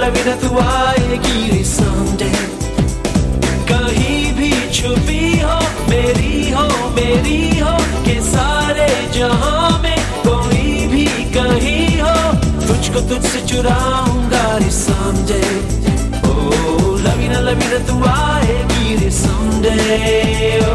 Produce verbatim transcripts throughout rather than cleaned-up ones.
लवीना तू आएगी रे someday। कहीं भी छुपी हो मेरी हो मेरी हो के सारे जहां में कोई भी कहीं हो तुझको तुझसे चुराऊंगा रे someday। ओ लवीना लवीना तू आएगी रे someday। ओ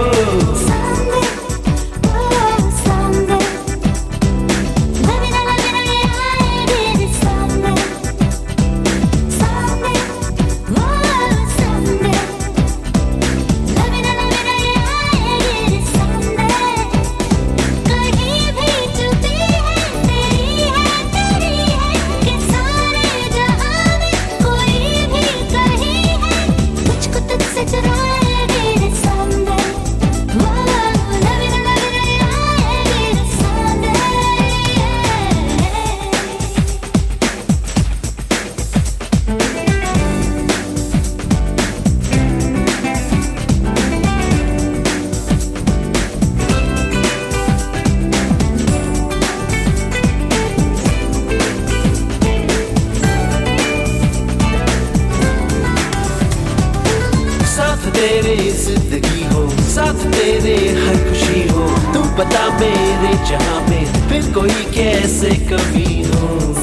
तेरे जिंदगी हो साथ तेरे हर खुशी हो तू बता मेरे जहां में फिर कोई कैसे कमी हो।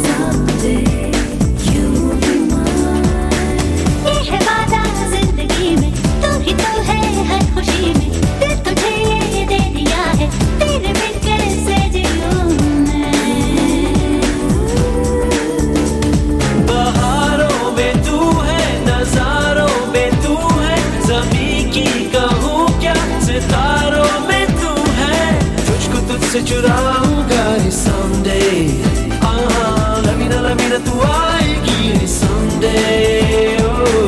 ये है वादा जिंदगी में तू ही तो है हर खुशी में दिल तुझे ये दे दिया है तेरे बिन कैसे जियूं मैं। बहारों में तू है नजारों में तू है ज़मीं की कहूँ क्या सितारों में तू है तुझको तुझसे चुराऊंगा रे someday। हाँ लवीना लवीना तू आएगी रे someday। ओ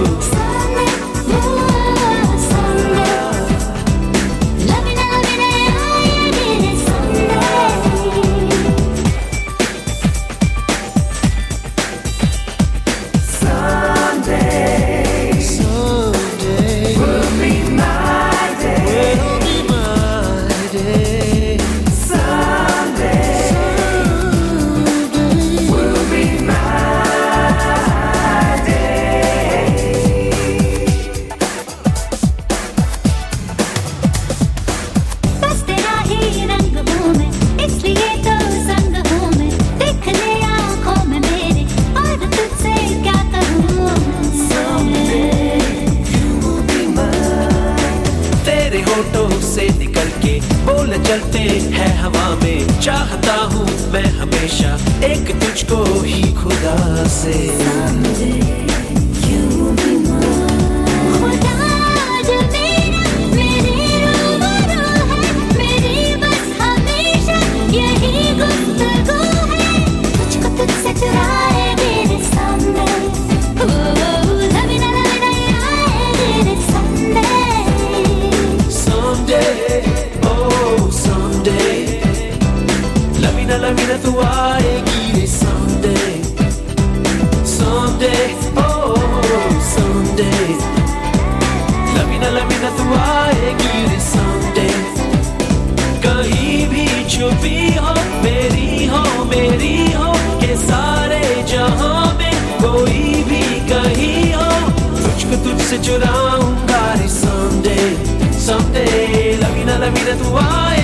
से निकल के बोल चलते हैं हवा में चाहता हूँ मैं हमेशा एक तुझको ही खुदा से। लवीना तू आएगी रे someday someday oh someday। Lavina Lavina तू आएगी रे someday। कहीं भी छुपी हो मेरी हो मेरी हो के सारे जहां में कोई भी कहीं हो तुझको तुझसे चुराऊंगा रे someday someday। लवीना लवीना तू आएगी